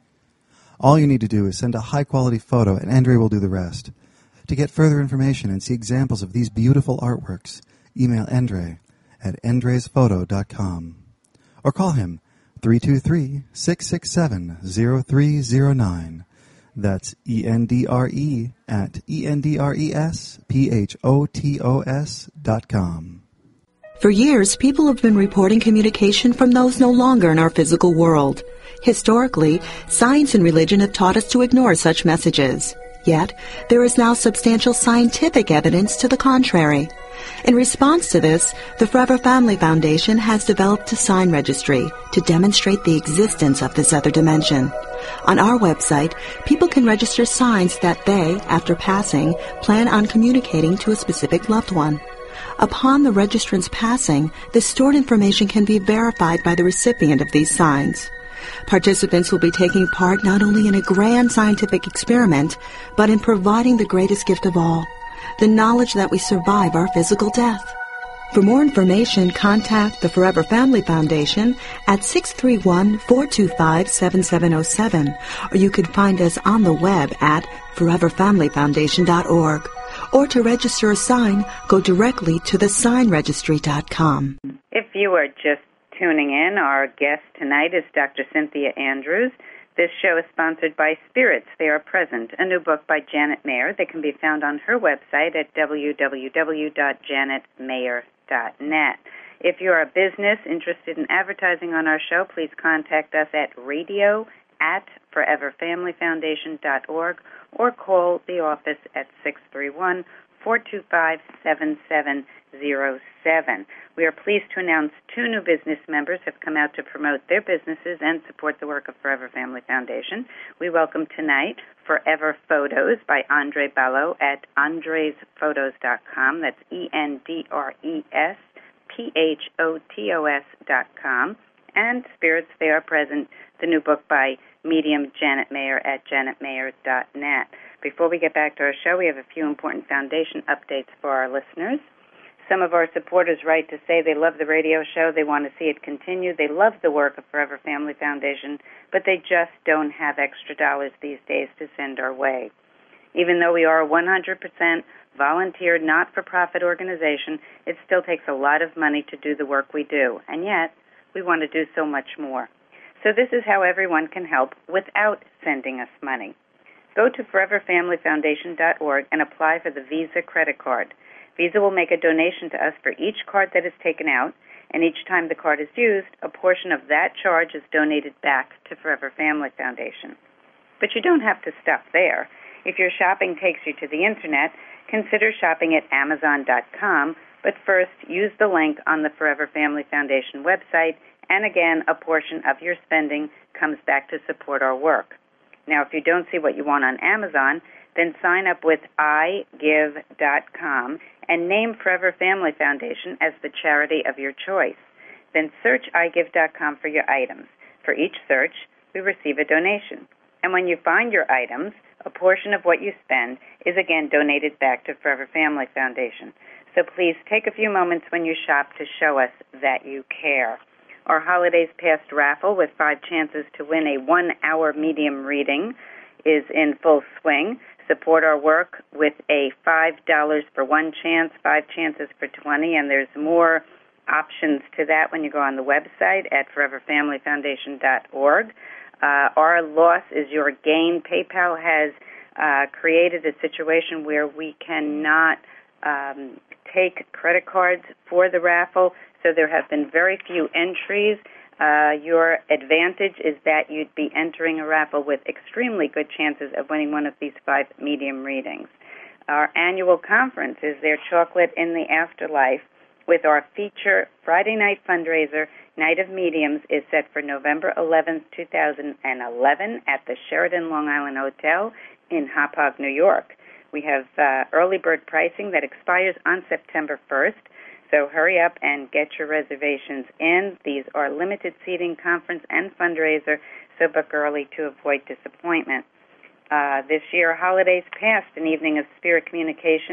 All you need to do is send a high-quality photo, and Andre will do the rest. To get further information and see examples of these beautiful artworks, email Andre at andres photo dot com or call him three two three, six six seven, zero three zero nine. That's E N D R E at E N D R E S P H O T O S dot com. For years, people have been reporting communication from those no longer in our physical world. Historically, science and religion have taught us to ignore such messages. Yet, there is now substantial scientific evidence to the contrary. In response to this, the Forever Family Foundation has developed a sign registry to demonstrate the existence of this other dimension. On our website, people can register signs that they, after passing, plan on communicating to a specific loved one. Upon the registrant's passing, the stored information can be verified by the recipient of these signs. Participants will be taking part not only in a grand scientific experiment, but in providing the greatest gift of all, the knowledge that we survive our physical death. For more information, contact the Forever Family Foundation at six three one, four two five, seven seven zero seven, or you can find us on the web at forever family foundation dot org. Or to register a sign, go directly to the sign registry dot com. If you are just tuning in, our guest tonight is Doctor Cynthia Andrews. This show is sponsored by Spirits, They Are Present, a new book by Janet Mayer that can be found on her website at w w w dot janet mayer dot net. If you're a business interested in advertising on our show, please contact us at radio at forever family foundation dot org or call the office at six three one, four two five, seven seven zero seven. We are pleased to announce two new business members have come out to promote their businesses and support the work of Forever Family Foundation. We welcome tonight Forever Photos by Andre Balog at andres photos dot com. That's E N D R E S P H O T O S dot com. And Spirits, They Are Present, the new book by medium Janet Mayer at janet mayer dot net. Before we get back to our show, we have a few important foundation updates for our listeners. Some of our supporters write to say they love the radio show, they want to see it continue, they love the work of Forever Family Foundation, but they just don't have extra dollars these days to send our way. Even though we are a one hundred percent volunteer, not-for-profit organization, it still takes a lot of money to do the work we do, and yet we want to do so much more. So this is how everyone can help without sending us money. Go to forever family foundation dot org and apply for the Visa credit card. Visa will make a donation to us for each card that is taken out, and each time the card is used, a portion of that charge is donated back to Forever Family Foundation. But you don't have to stop there. If your shopping takes you to the Internet, consider shopping at amazon dot com, but first use the link on the Forever Family Foundation website, and again, a portion of your spending comes back to support our work. Now, if you don't see what you want on Amazon, then sign up with i give dot com and name Forever Family Foundation as the charity of your choice. Then search i give dot com for your items. For each search, we receive a donation. And when you find your items, a portion of what you spend is again donated back to Forever Family Foundation. So please take a few moments when you shop to show us that you care. Our Holidays Past raffle with five chances to win a one-hour medium reading is in full swing. Support our work with a five dollars for one chance, five chances for twenty, and there's more options to that when you go on the website at forever family foundation dot org. Uh, our loss is your gain. PayPal has uh, created a situation where we cannot um, take credit cards for the raffle, so there have been very few entries. Uh, your advantage is that you'd be entering a raffle with extremely good chances of winning one of these five medium readings. Our annual conference is their Chocolate in the Afterlife, with our feature Friday night fundraiser, Night of Mediums, is set for November eleventh, two thousand eleven at the Sheraton Long Island Hotel in Hauppauge, New York. We have uh, early bird pricing that expires on September first. So hurry up and get your reservations in. These are limited seating conference and fundraiser, so book early to avoid disappointment. Uh, this year, Holidays Past, an evening of spirit communication,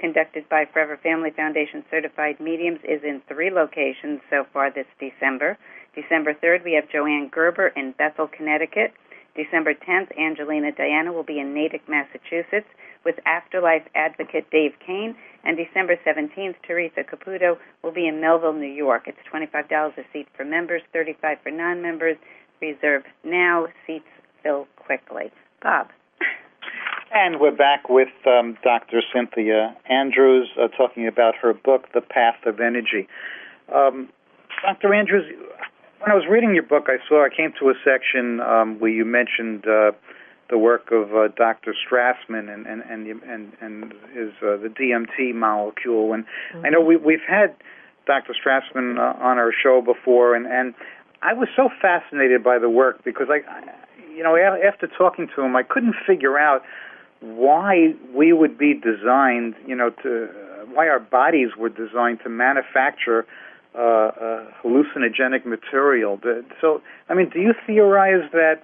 conducted by Forever Family Foundation Certified Mediums, is in three locations so far this December. December third, we have Joanne Gerber in Bethel, Connecticut. December tenth, Angelina Diana will be in Natick, Massachusetts, with Afterlife advocate Dave Kane. And December seventeenth, Teresa Caputo will be in Melville, New York. It's twenty-five dollars a seat for members, thirty-five dollars for non-members. Reserve now. Seats fill quickly. Bob. And we're back with um, Doctor Cynthia Andrews uh, talking about her book, The Path of Energy. Um, Doctor Andrews, when I was reading your book, I saw I came to a section um, where you mentioned uh, the work of uh, Doctor Strassman and and and and, and his uh, the D M T molecule. And mm-hmm. I know we we've had Doctor Strassman uh, on our show before, and, and I was so fascinated by the work because I, you know, after talking to him, I couldn't figure out why we would be designed, you know, to uh, why our bodies were designed to manufacture uh, uh, hallucinogenic material. So, I mean, do you theorize that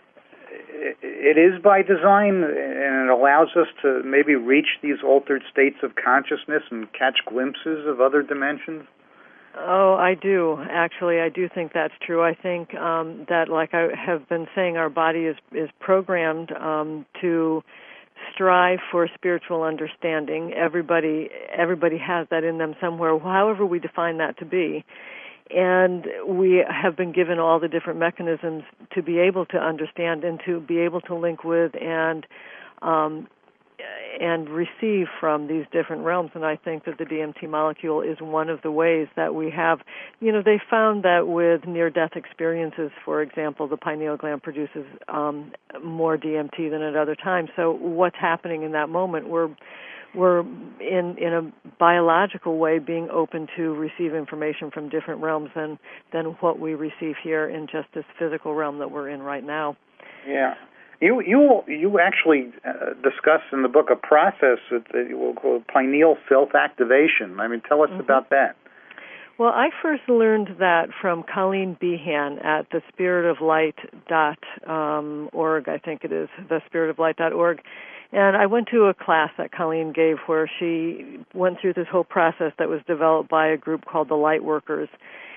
it is by design and it allows us to maybe reach these altered states of consciousness and catch glimpses of other dimensions? Oh, I do. Actually, I do think that's true. I think um, that, like I have been saying, our body is, is programmed um, to strive for spiritual understanding. Everybody everybody has that in them somewhere, however we define that to be. And we have been given all the different mechanisms to be able to understand and to be able to link with and um, and receive from these different realms. And I think that the D M T molecule is one of the ways that we have, you know, they found that with near-death experiences, for example, the pineal gland produces um, more D M T than at other times. So what's happening in that moment? We're we're in in a biological way being open to receive information from different realms than than what we receive here in just this physical realm that we're in right now. Yeah. You you you actually uh, discuss in the book a process that we'll call pineal self-activation. I mean, tell us mm-hmm. about that. Well, I first learned that from Colleen Behan at the spirit of light dot org, I think it is, the spirit of light dot org. And I went to a class that Colleen gave where she went through this whole process that was developed by a group called the Light Workers.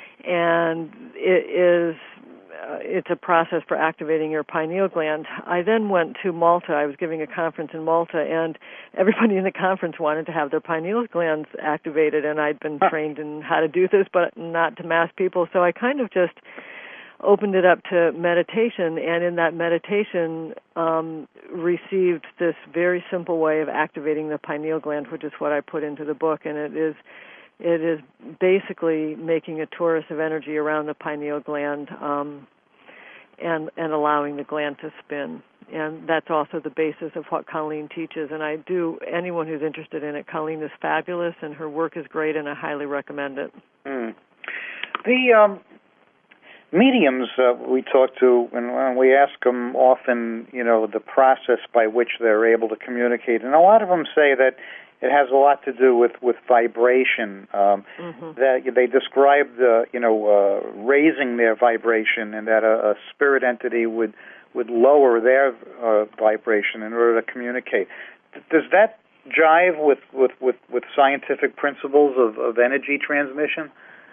And it is... Uh, it's a process for activating your pineal gland. I then went to Malta. I was giving a conference in Malta, and everybody in the conference wanted to have their pineal glands activated, and I'd been trained in how to do this, but not to mass people. So I kind of just opened it up to meditation, and in that meditation um, received this very simple way of activating the pineal gland, which is what I put into the book, and it is It is basically making a torus of energy around the pineal gland um, and and allowing the gland to spin. And that's also the basis of what Colleen teaches. And I do, anyone who's interested in it, Colleen is fabulous, and her work is great, and I highly recommend it. Mm. The um, mediums uh, we talk to, and when we ask them often, you know, the process by which they're able to communicate, and a lot of them say that it has a lot to do with, with vibration. Um, mm-hmm. That they describe the, you know, uh, raising their vibration, and that a, a spirit entity would would lower their uh, vibration in order to communicate. Does that jive with, with, with, with scientific principles of, of energy transmission?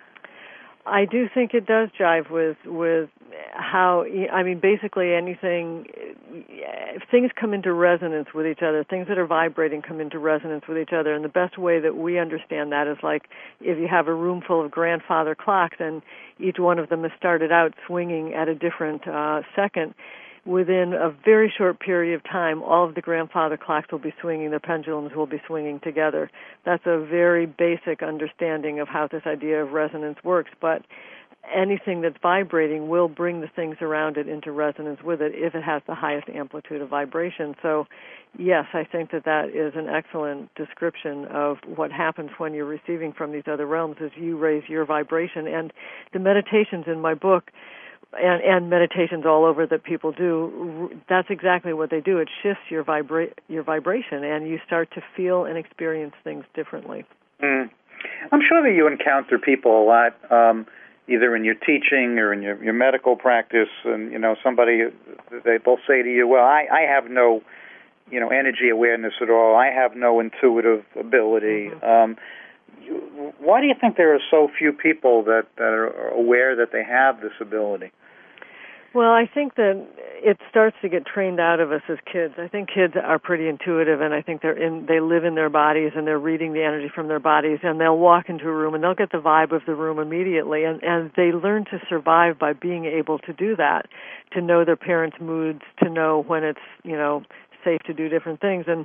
I do think it does jive with with how, I mean, basically anything, if things come into resonance with each other, things that are vibrating come into resonance with each other, and the best way that we understand that is like if you have a room full of grandfather clocks and each one of them has started out swinging at a different uh, second, within a very short period of time, all of the grandfather clocks will be swinging, the pendulums will be swinging together. That's a very basic understanding of how this idea of resonance works, but anything that's vibrating will bring the things around it into resonance with it if it has the highest amplitude of vibration. So, yes, I think that that is an excellent description of what happens when you're receiving from these other realms as you raise your vibration. And the meditations in my book, And, and meditations all over that people do, that's exactly what they do. It shifts your vibra- your vibration, and you start to feel and experience things differently. Mm. I'm sure that you encounter people a lot, um, either in your teaching or in your, your medical practice, and, you know, somebody, they, they'll say to you, well, I, I have no, you know, energy awareness at all. I have no intuitive ability. Mm-hmm. Um, why do you think there are so few people that, that are aware that they have this ability? Well, I think that it starts to get trained out of us as kids. I think kids are pretty intuitive, and I think they're in, they live in their bodies, and they're reading the energy from their bodies, and they'll walk into a room, and they'll get the vibe of the room immediately, and, and they learn to survive by being able to do that, to know their parents' moods, to know when it's, you know, safe to do different things. And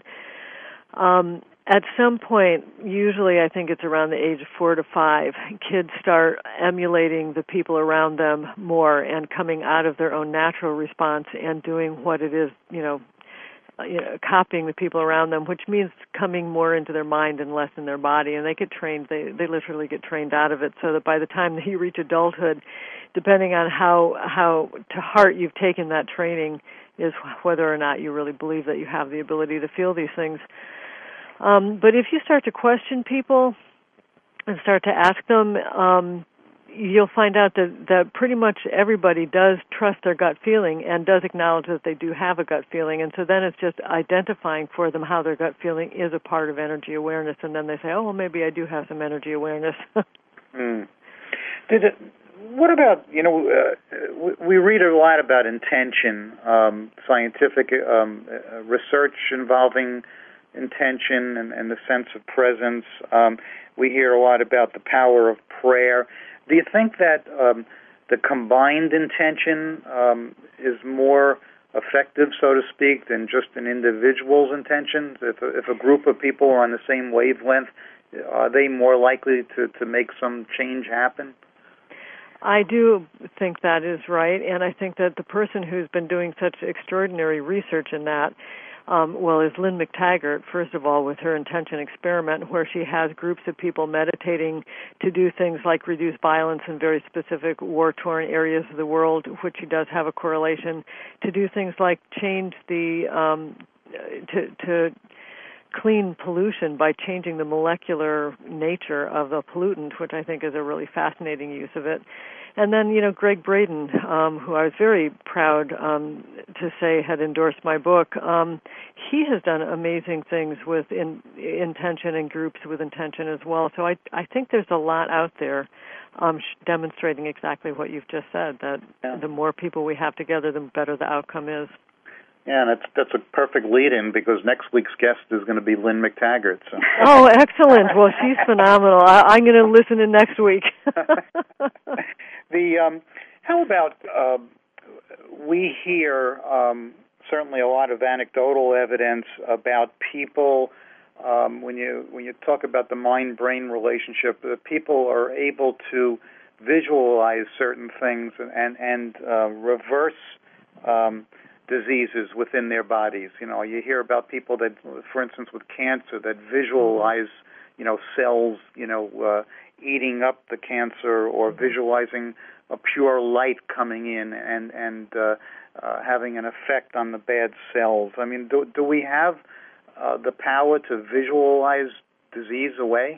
um, at some point, usually I think it's around the age of four to five, kids start emulating the people around them more and coming out of their own natural response and doing what it is, you know, you know, copying the people around them, which means coming more into their mind and less in their body. And they get trained, they, they literally get trained out of it, so that by the time that you reach adulthood, depending on how, how to heart you've taken that training, is whether or not you really believe that you have the ability to feel these things. Um, but if you start to question people and start to ask them, um, you'll find out that, that pretty much everybody does trust their gut feeling and does acknowledge that they do have a gut feeling. And so then it's just identifying for them how their gut feeling is a part of energy awareness. And then they say, oh, well, maybe I do have some energy awareness. mm. Did it, what about, you know, uh, we read a lot about intention, um, scientific um, uh, research involving intention and, and the sense of presence. Um, we hear a lot about the power of prayer. Do you think that um, the combined intention um, is more effective, so to speak, than just an individual's intentions? If a, if a group of people are on the same wavelength, are they more likely to, to make some change happen? I do think that is right, and I think that the person who's been doing such extraordinary research in that Um, well, is Lynn McTaggart, first of all, with her intention experiment, where she has groups of people meditating to do things like reduce violence in very specific war-torn areas of the world, which she does have a correlation, to do things like change the, um, to, to clean pollution by changing the molecular nature of the pollutant, which I think is a really fascinating use of it. And then, you know, Greg Braden, um, who I was very proud um, to say had endorsed my book, um, he has done amazing things with in, intention and groups with intention as well. So I, I think there's a lot out there um, sh- demonstrating exactly what you've just said, that yeah. the more people we have together, the better the outcome is. Yeah, and that's that's a perfect lead-in, because next week's guest is going to be Lynn McTaggart. So. Oh, excellent! Well, she's phenomenal. I, I'm going to listen in next week. the um, how about uh, we hear um, certainly a lot of anecdotal evidence about people um, when you when you talk about the mind-brain relationship, that people are able to visualize certain things and and, and uh, reverse. Um, diseases within their bodies. You know, you hear about people that, for instance, with cancer, that visualize, you know, cells, you know, uh, eating up the cancer, or visualizing a pure light coming in and and uh, uh, having an effect on the bad cells. I mean, do do we have uh, the power to visualize disease away?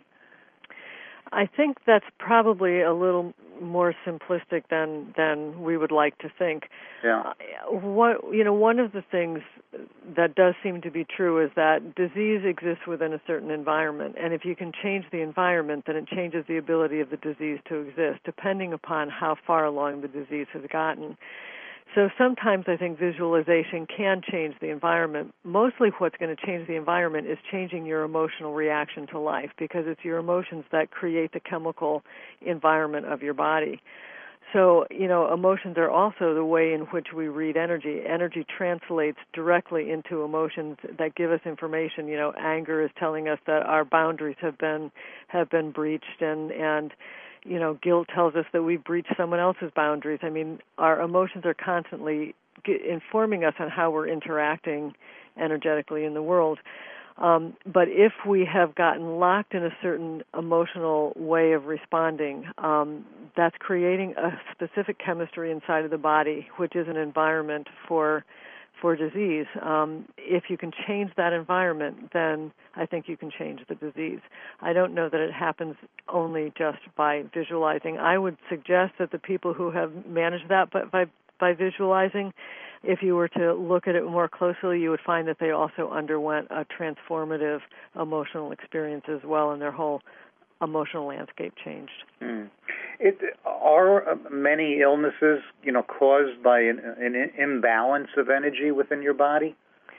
I think that's probably a little more simplistic than than we would like to think. Yeah. Uh, what you know, one of the things that does seem to be true is that disease exists within a certain environment, and if you can change the environment, then it changes the ability of the disease to exist, depending upon how far along the disease has gotten. So sometimes I think visualization can change the environment. Mostly what's going to change the environment is changing your emotional reaction to life, because it's your emotions that create the chemical environment of your body. So, you know, emotions are also the way in which we read energy. Energy translates directly into emotions that give us information. You know, anger is telling us that our boundaries have been have been breached, and and you know, guilt tells us that we've breached someone else's boundaries. I mean, our emotions are constantly g- informing us on how we're interacting energetically in the world. Um, but if we have gotten locked in a certain emotional way of responding, um, that's creating a specific chemistry inside of the body, which is an environment for for disease. Um, if you can change that environment, then I think you can change the disease. I don't know that it happens only just by visualizing. I would suggest that the people who have managed that by, by, by visualizing, if you were to look at it more closely, you would find that they also underwent a transformative emotional experience as well, and their whole emotional landscape changed. Mm. It, are many illnesses, you know, caused by an, an imbalance of energy within your body?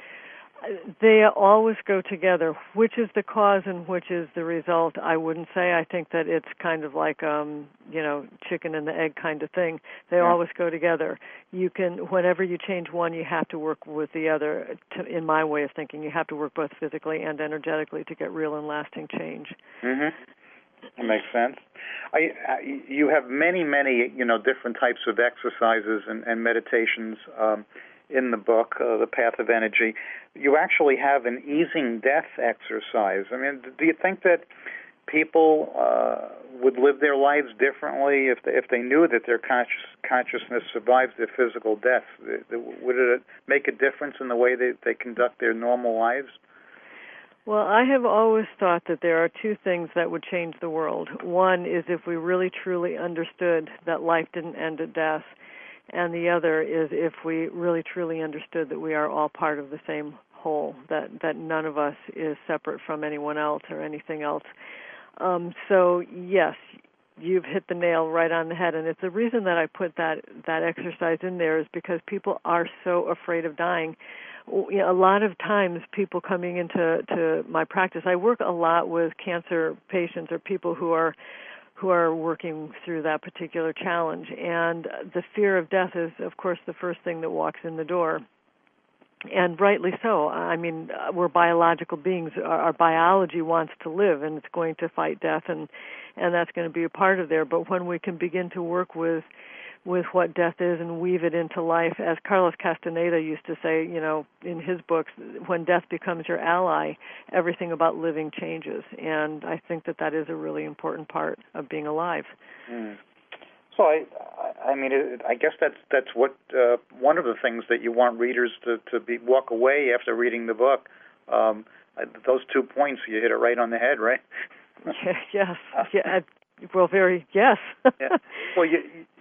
They always go together. Which is the cause and which is the result, I wouldn't say. I think that it's kind of like, um, you know, chicken and the egg kind of thing. They yeah. always go together. You can, whenever you change one, you have to work with the other. To, in my way of thinking, you have to work both physically and energetically to get real and lasting change. Mm-hmm. That makes sense. I, I, you have many, many, you know, different types of exercises and, and meditations um, in the book, uh, The Path of Energy. You actually have an easing death exercise. I mean, do you think that people uh, would live their lives differently if they, if they knew that their conscious, consciousness survives their physical death? Would it make a difference in the way they, they conduct their normal lives? Well, I have always thought that there are two things that would change the world. One is if we really truly understood that life didn't end at death, and the other is if we really truly understood that we are all part of the same whole, that, that none of us is separate from anyone else or anything else. Um, so, yes, you've hit the nail right on the head, and it's the reason that I put that, that exercise in there is because people are so afraid of dying. A lot of times people coming into to my practice, I work a lot with cancer patients or people who are who are working through that particular challenge. And the fear of death is, of course, the first thing that walks in the door. And rightly so. I mean, we're biological beings. Our, our biology wants to live, and it's going to fight death, and, and that's going to be a part of there. But when we can begin to work with with what death is and weave it into life, as Carlos Castaneda used to say, you know, in his books, when death becomes your ally, everything about living changes. And I think that that is a really important part of being alive. Mm. So I, I mean, it, I guess that's that's what uh, one of the things that you want readers to to be walk away after reading the book. Um, those two points, you hit it right on the head, right? yes. Yeah. Well, very yes. yeah. Well, you.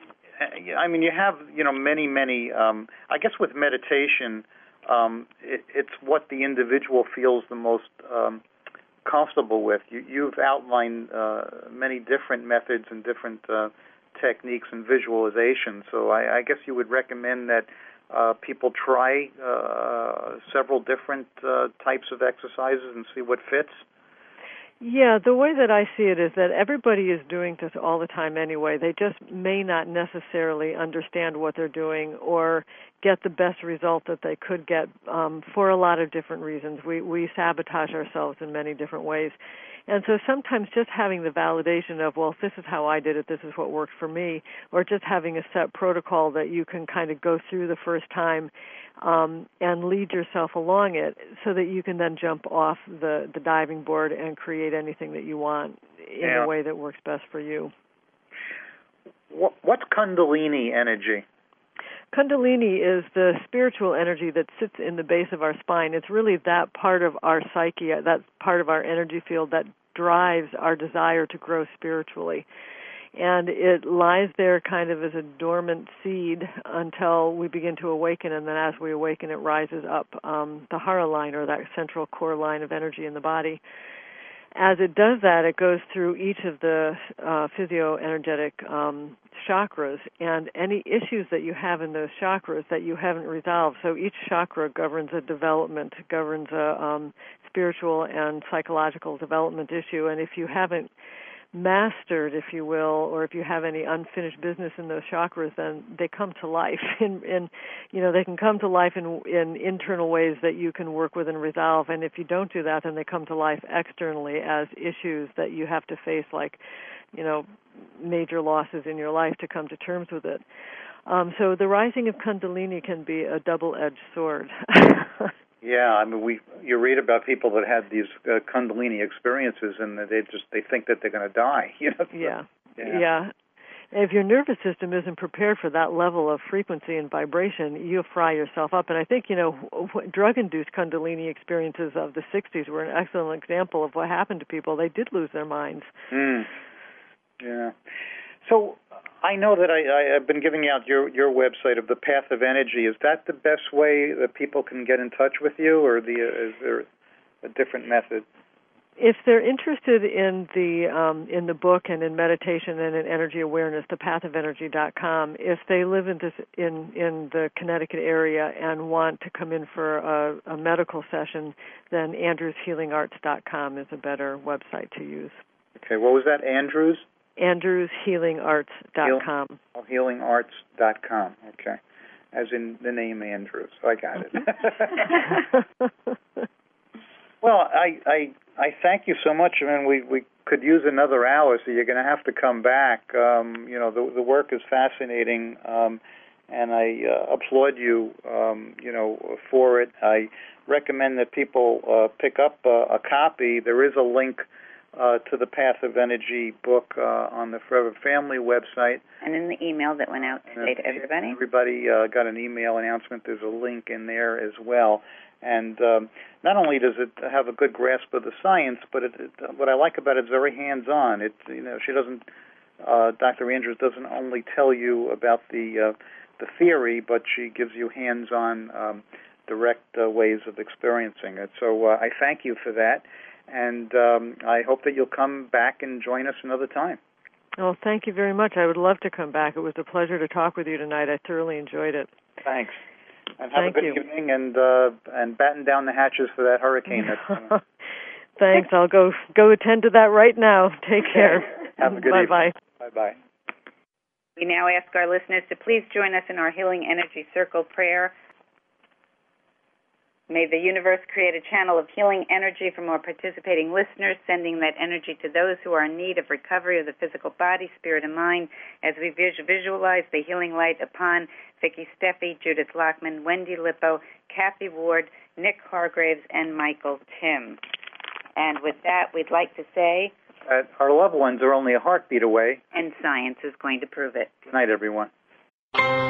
I mean, you have, you know, many, many, um, I guess with meditation, um, it, it's what the individual feels the most um, comfortable with. You, you've outlined uh, many different methods and different uh, techniques and visualizations. So I, I guess you would recommend that uh, people try uh, several different uh, types of exercises and see what fits. Yeah, the way that I see it is that everybody is doing this all the time anyway. They just may not necessarily understand what they're doing or get the best result that they could get um, for a lot of different reasons. We we sabotage ourselves in many different ways. And so sometimes just having the validation of, well, this is how I did it, this is what worked for me, or just having a set protocol that you can kind of go through the first time um, and lead yourself along it so that you can then jump off the, the diving board and create anything that you want in yeah. a way that works best for you. What, what's Kundalini energy? Kundalini is the spiritual energy that sits in the base of our spine. It's really that part of our psyche, that part of our energy field that drives our desire to grow spiritually. And it lies there kind of as a dormant seed until we begin to awaken, and then as we awaken, it rises up um, the Hara line, or that central core line of energy in the body. As it does that, it goes through each of the uh, physio-energetic um, chakras, and any issues that you have in those chakras that you haven't resolved. So each chakra governs a development, governs a um, spiritual and psychological development issue, and if you haven't mastered, if you will, or if you have any unfinished business in those chakras, then they come to life. In, in you know, they can come to life in, in internal ways that you can work with and resolve. And if you don't do that, then they come to life externally as issues that you have to face, like, you know, major losses in your life to come to terms with it. Um, so the rising of Kundalini can be a double-edged sword. Yeah, I mean, we you read about people that had these uh, Kundalini experiences, and they just they think that they're going to die. You know? Yeah, yeah. yeah. If your nervous system isn't prepared for that level of frequency and vibration, you'll fry yourself up. And I think, you know, drug-induced Kundalini experiences of the sixties were an excellent example of what happened to people. They did lose their minds. Mm. Yeah. So I know that I, I, I've been giving out your, your website of the Path of Energy. Is that the best way that people can get in touch with you, or the, is there a different method? If they're interested in the um, in the book and in meditation and in energy awareness, the path of energy dot com. If they live in this in, in the Connecticut area and want to come in for a, a medical session, then andrews healing arts dot com is a better website to use. Okay, what was that, Andrews? andrews healing arts dot com. Heal, oh, healing arts dot com, okay. As in the name Andrews. I got it. Well, I, I I thank you so much. I mean, we, we could use another hour, so you're going to have to come back. Um, you know, the the work is fascinating, um, and I uh, applaud you, um, you know, for it. I recommend that people uh, pick up uh, a copy. There is a link uh, to the Path of Energy book uh, on the Forever Family website. And in the email that went out today to everybody. Everybody uh, got an email announcement. There's a link in there as well. And um, not only does it have a good grasp of the science, but it, it, what I like about it is very hands-on. It, you know, she doesn't, uh, Doctor Andrews doesn't only tell you about the uh, the theory, but she gives you hands-on, um, direct uh, ways of experiencing it. So uh, I thank you for that, and um, I hope that you'll come back and join us another time. Oh, thank you very much. I would love to come back. It was a pleasure to talk with you tonight. I thoroughly enjoyed it. Thanks. And have Thank a good you. evening, and uh, and batten down the hatches for that hurricane. That's Thanks. I'll go go attend to that right now. Take care. Have a good bye evening. bye. Bye bye. We now ask our listeners to please join us in our Healing Energy Circle prayer. May the universe create a channel of healing energy for more participating listeners, sending that energy to those who are in need of recovery of the physical body, spirit, and mind, as we visualize the healing light upon Vicki Steffi, Judith Lockman, Wendy Lippo, Kathy Ward, Nick Hargraves, and Michael Tim. And with that, we'd like to say that our loved ones are only a heartbeat away. And science is going to prove it. Good night, everyone.